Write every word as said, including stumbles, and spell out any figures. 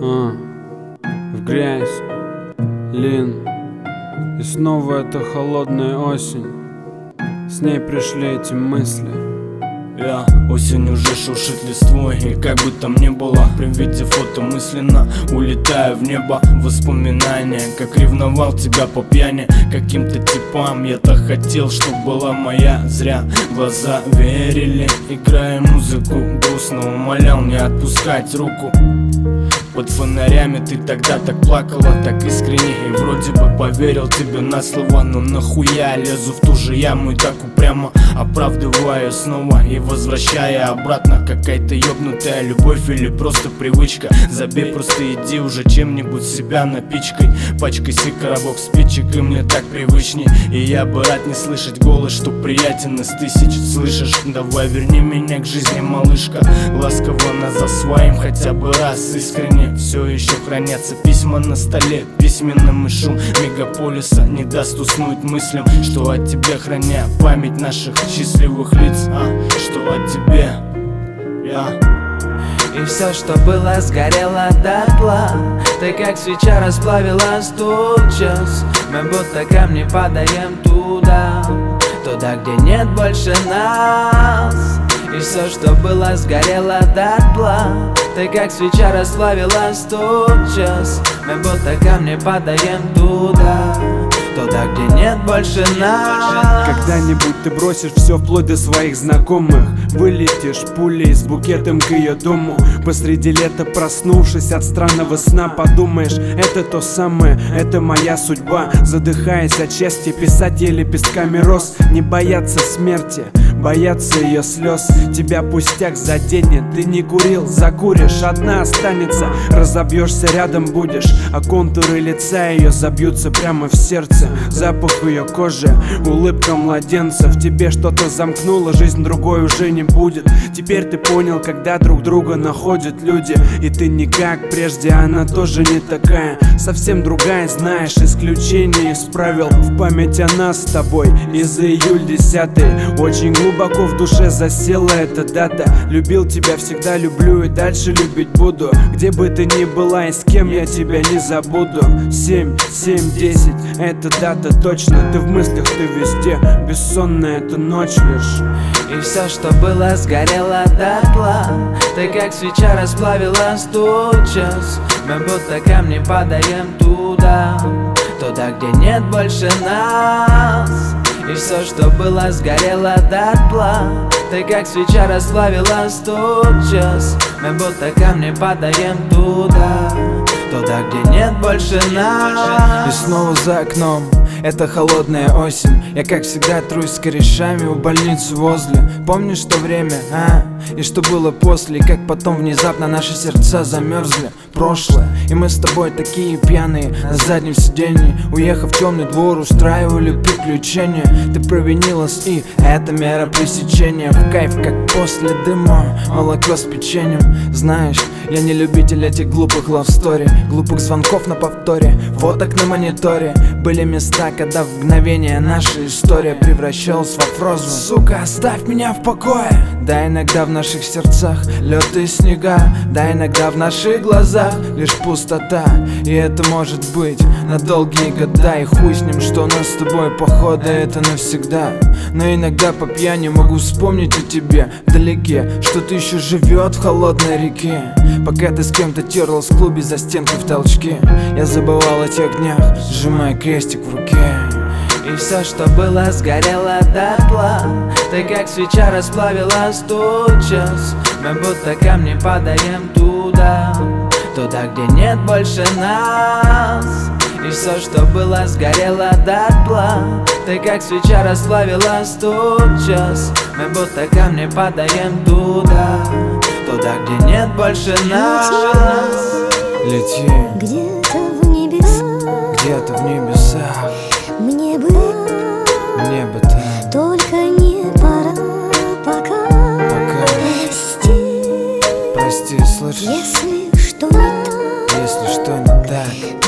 А, в грязь, лин. И снова эта холодная осень. С ней пришли эти мысли. Я осень уже шуршит листвой, и как бы там ни было, при виде фото мысленно улетаю в небо. Воспоминания, как ревновал тебя по пьяни каким-то типам. Я так хотел, чтоб была моя, зря глаза верили. Играя музыку, грустно умолял не отпускать руку. Под фонарями ты тогда так плакала, так искренне, и вроде бы поверил тебе на слова. Но нахуя лезу в ту же яму и так упрямо оправдываю снова и возвращая обратно. Какая-то ёбнутая любовь или просто привычка. Забей, просто иди уже чем-нибудь себя напичкой. Пачкайся, коробок спичек, и мне так привычней. И я бы рад не слышать голос, что приятен из тысяч. Слышишь, давай верни меня к жизни, малышка. Ласково назад своим хотя бы раз искренне. Все еще хранятся письма на столе письменным, и шум мегаполиса не даст уснуть мыслям, что о тебе, храня память наших счастливых лиц. А что о тебе? Я И все, что было, сгорело дотла. Ты как свеча расплавилась тотчас. Мы будто камни падаем туда, туда, где нет больше нас. И все, что было, сгорело дотла. Ты как свеча расплавилась тотчас. Мы будто камни падаем туда, туда, где нет больше нас. Когда-нибудь ты бросишь все вплоть до своих знакомых. Вылетишь пулей с букетом к ее дому. Посреди лета, проснувшись от странного сна, подумаешь, это то самое, это моя судьба. Задыхаясь от счастья, писать ей лепестками роз. Не бояться смерти, бояться ее слез. Тебя пустяк заденет, ты не курил, закуришь, одна останется. Разобьешься, рядом будешь, а контуры лица ее забьются прямо в сердце. Запах ее кожи, улыбка младенца. В тебе что-то замкнуло, жизнь другой уже не будет. Теперь ты понял, когда друг друга находят люди. И ты не как прежде, она тоже не такая, совсем другая, знаешь, исключение из правил. В память о нас с тобой из июль десятый. Очень глубоко в душе засела эта дата. Любил тебя, всегда люблю и дальше любить буду. Где бы ты ни была и с кем, я тебя не забуду. Семь, семь, десять, это дата точно. Ты в мыслях, ты везде, бессонная эта ночь лишь. И все, что было, сгорело дотла. Ты как свеча расплавилась тотчас. Мы будто камни падаем туда, туда, где нет больше нас. И все, что было, сгорело дотла. Ты как свеча расплавилась тотчас. Мы будто камни падаем туда, туда, где нет больше нас. И снова за окном это холодная осень. Я как всегда трусь с корешами у больницы возле. Помнишь то время, а? И что было после, и как потом внезапно наши сердца замерзли. Прошлое, и мы с тобой такие пьяные на заднем сиденье, уехав в темный двор, устраивали приключения. Ты провинилась, и это мера пресечения. В кайф, как после дыма, молоко с печеньем. Знаешь, я не любитель этих глупых лавстори, глупых звонков на повторе, фоток на мониторе. Были места, когда в мгновение наша история превращалась во фразу: сука, оставь меня в покое. Да, иногда в наших сердцах лед и снега, да, иногда в наших глазах лишь пустота. И это может быть на долгие года. И хуй с ним, что у нас с тобой походу это навсегда. Но иногда по пьяни могу вспомнить о тебе вдалеке, что ты еще живет в холодной реке. Пока ты с кем-то терлась в клубе за стенкой в толчке, я забывал о тех днях, сжимая крестик в руке. И все, что было, сгорело дотла. Ты как свеча расплавилась тотчас. Мы будто камни падаем туда, туда, где нет больше нас. И все, что было, сгорело дотла. Ты как свеча расплавилась тотчас. Мы будто камни падаем туда, туда, где нет больше нас. Лети где-то в небесах, где-то в небесах. мне бы, Мне бы там, только не пора пока. пока. Прости, Прости, слышишь, если что не так. если что не так.